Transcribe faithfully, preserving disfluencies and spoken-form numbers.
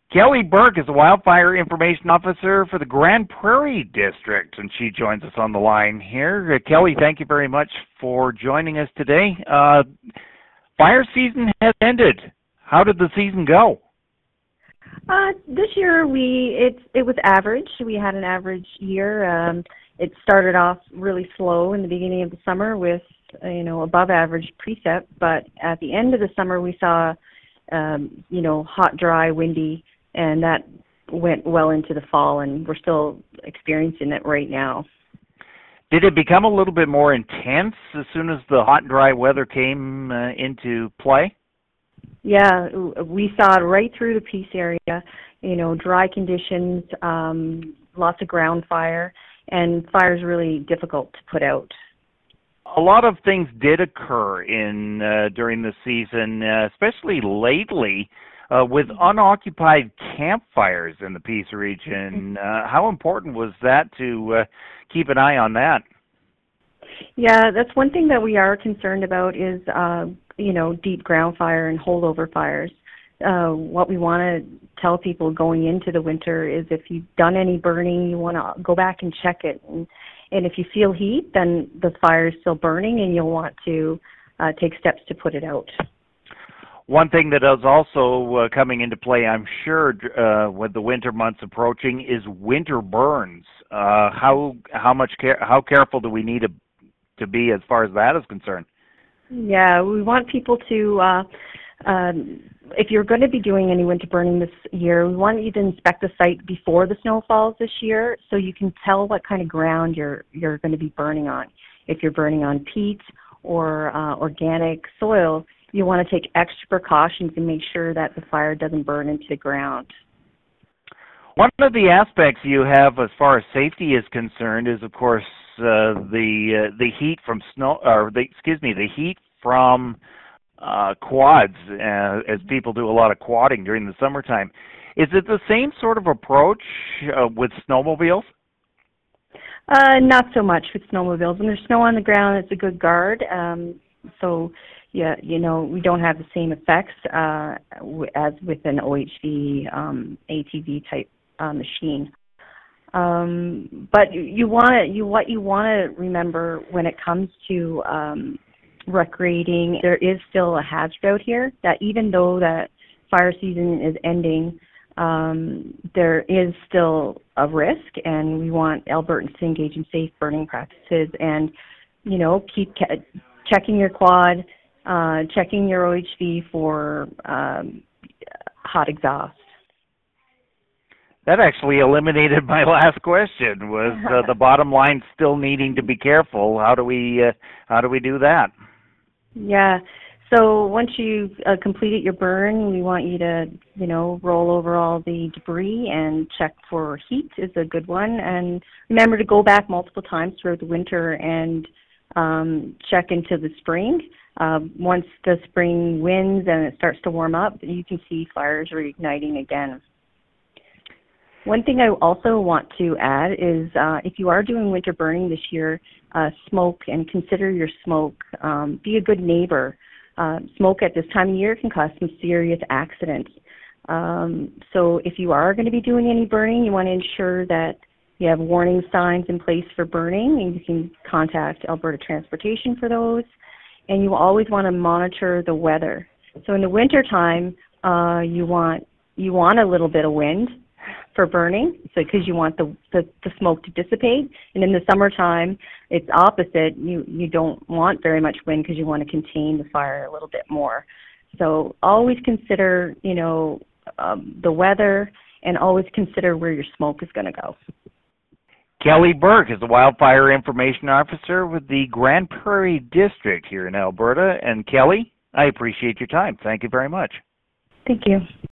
Kelly Burke is the Wildfire Information Officer for the Grand Prairie District, and she joins us on the line here. Uh, Kelly, thank you very much for joining us today. Uh, fire season has ended. How did the season go? Uh, this year we it it was average. We had an average year. Um, it started off really slow in the beginning of the summer with uh, you know above average precip, but at the end of the summer we saw um, you know hot, dry, windy. And that went well into the fall, and we're still experiencing it right now. Did it become a little bit more intense as soon as the hot and dry weather came uh, into play? Yeah, we saw it right through the Peace area, you know, dry conditions, um, lots of ground fire, and fire is really difficult to put out. A lot of things did occur in uh, during the season, uh, especially lately. Uh, with unoccupied campfires in the Peace region, uh, how important was that to uh, keep an eye on that? Yeah, that's one thing that we are concerned about is, uh, you know, deep ground fire and holdover fires. Uh, what we want to tell people going into the winter is if you've done any burning, you want to go back and check it. And, and if you feel heat, then the fire is still burning and you'll want to uh, take steps to put it out. One thing that is also uh, coming into play, I'm sure, uh, with the winter months approaching, is winter burns. Uh, how how much care how careful do we need to to be as far as that is concerned? Yeah, we want people to, uh, um, if you're going to be doing any winter burning this year, we want you to inspect the site before the snow falls this year, so you can tell what kind of ground you're you're going to be burning on. If you're burning on peat or uh, organic soil, you want to take extra precautions and make sure that the fire doesn't burn into the ground. One of the aspects you have as far as safety is concerned is, of course, uh, the uh, the heat from snow, or the, excuse me, the heat from uh, quads, uh, as people do a lot of quadding during the summertime. Is it the same sort of approach uh, with snowmobiles? Uh, not so much with snowmobiles. When there's snow on the ground, it's a good guard. Um, so. Yeah, you know, we don't have the same effects uh, w- as with an O H V um, A T V type uh, machine. Um, but you want you what you want to remember when it comes to um, recreating, there is still a hazard out here. That even though that fire season is ending, um, there is still a risk, and we want Albertans to engage in safe burning practices and, you know, keep ca- checking your quad. Uh, checking your O H V for um, hot exhaust. That actually eliminated my last question. Was uh, the bottom line still needing to be careful? How do we uh, how do we do that? Yeah. So once you've uh, completed your burn, we want you to, you know, roll over all the debris and check for heat is a good one. And remember to go back multiple times throughout the winter and um, check into the spring. Uh, once the spring winds and it starts to warm up, you can see fires reigniting again. One thing I also want to add is uh, if you are doing winter burning this year, uh, smoke and consider your smoke. Um, be a good neighbor. Uh, smoke at this time of year can cause some serious accidents. Um, so if you are going to be doing any burning, you want to ensure that you have warning signs in place for burning, and you can contact Alberta Transportation for those. And you always want to monitor the weather. So in the wintertime, uh, you want you want a little bit of wind for burning, so because you want the, the the smoke to dissipate. And in the summertime, it's opposite. You you don't want very much wind because you want to contain the fire a little bit more. So always consider, you know, um, the weather, and always consider where your smoke is going to go. Kelly Burke is the Wildfire Information Officer with the Grand Prairie District here in Alberta. And Kelly, I appreciate your time. Thank you very much. Thank you.